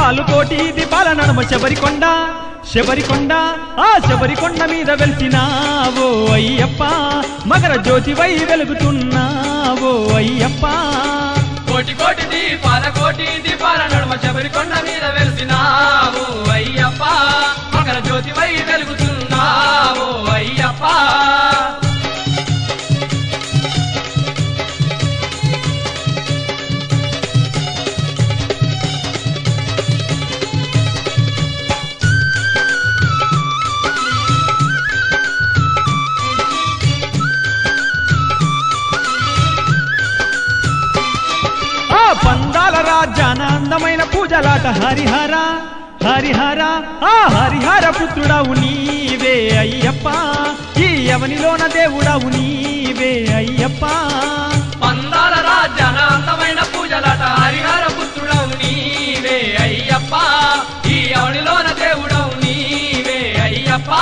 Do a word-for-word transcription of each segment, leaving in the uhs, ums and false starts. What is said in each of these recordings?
దీపాలు కోటి దీపాల నడుమ శబరికొండ శబరికొండ ఆ శబరికొండ మీద వెలిసినావో అయ్యప్ప మకర జ్యోతివై వెలుగుతున్నావో అయ్యప్ప కోటి కోటి దీపాల కోటి దీపాల నడుమ శబరికొండ మీద వెలిసినావు అయ్యప్ప మకర జ్యోతివై వెలుగుతున్నావు అయ్యప్ప పందాల రాజ్యాన అందమైన పూజలాట హరిహర హరిహర ఆ హరిహర పుత్రుడవు నీవే అయ్యప్ప ఈ అవనిలోన దేవుడవు నీవే అయ్యప్ప పందాల రాజ్యాన అందమైన పూజలాట హరిహర పుత్రుడవు నీవే అయ్యప్ప ఈ అవనిలోన దేవుడవు నీవే అయ్యప్ప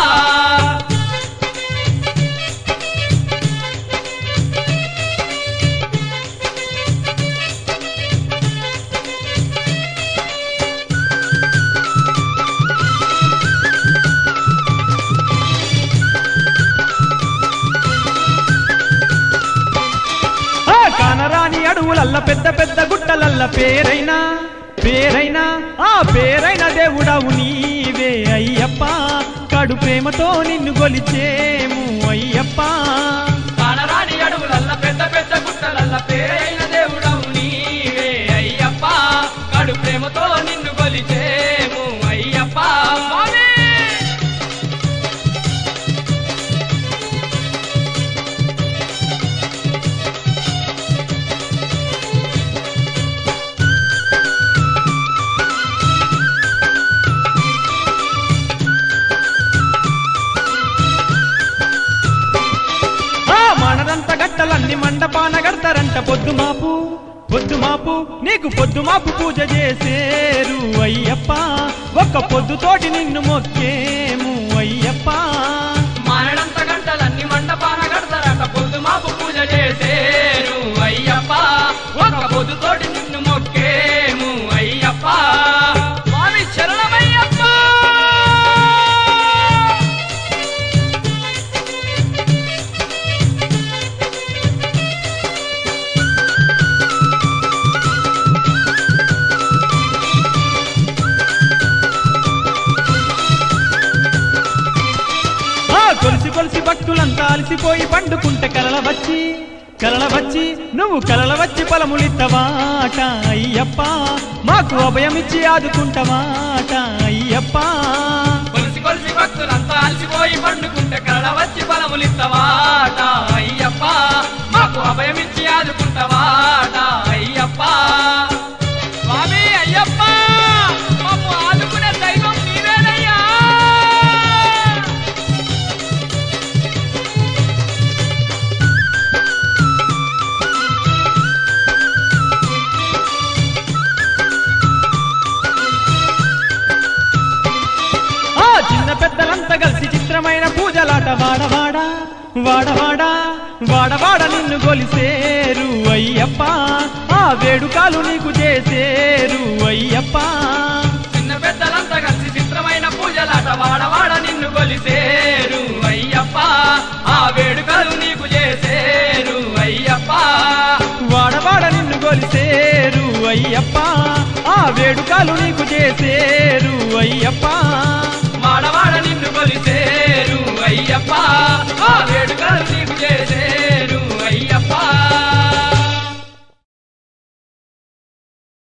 కానరాని అడవులల్ల పెద్ద పెద్ద గుట్టలల్ల పేరైనా పేరైనా ఆ పేరైన దేవుడవు నీవే అయ్యప్ప కడు ప్రేమతో నిన్ను గొలిచేము అయ్యప్ప కానరాని అడవులల్ల పెద్ద పెద్ద గుట్టలల్ల పేరైన దేవుడవు నీవే అయ్యప్ప కడు ప్రేమతో నిన్ను గొలిచేము అయ్యప్ప మనదంత గట్టలన్నీ మండపాన గడతారంట పొద్దుమాపు పొద్దుమాపు నీకు పొద్దుమాపు పూజ చేసేరు అయ్యప్ప ఒక్క పొద్దుతోటి నిన్ను మొక్కేము అయ్యప్ప మనదంత గంటలన్నీ మండపాన గడతారంట పొద్దుమాపు పూజ చేసేరు అయ్యప్ప ఒక్క పొద్దుతోటి నిన్ను మొక్కేము అయ్యప్ప స్వామి శరణమయ్యప్ప కొలిసి కొలిసి భక్తులంతా అలసిపోయి పండుకుంటే కలల వచ్చి కలల వచ్చి నువ్వు కలల వచ్చి ఫలములిత్తవాట అయ్యప్ప మాకు అభయమిచ్చి ఆదుకుంటవాట అయ్యప్ప కొలిసి కొలిసి భక్తులంతా అలసిపోయి పండుకుంటే కలల వచ్చి ఫలములిత్తవాట అయ్యప్ప మాకు అభయమిచ్చి ఆదుకుంటవాట అయ్యప్ప స్వామి అయ్యప్ప మాకు ఆదుకునే దైవం నీవేనయ్యా చిన్న పెద్దలంతా కలిసి చిత్రమైన పూజలాట వాడవాడ వాడవాడ వాడవాడ నిన్ను గొలిసేరు అయ్యప్ప ఆ వేడుకలు నీకు చేసేరు అయ్యప్ప చిన్న పెద్దలంతా కలిసి చిత్రమైన పూజలాట వాడవాడ నిన్ను గొలిసేరు అయ్యప్ప ఆ వేడుకలు నీకు చేసేరు అయ్యప్ప వాడవాడ నిన్ను గొలిసేరు అయ్యప్ప ఆ వేడుకలు నీకు చేసేరు అయ్యప్ప వాడవాడ నిన్ను గొలిసే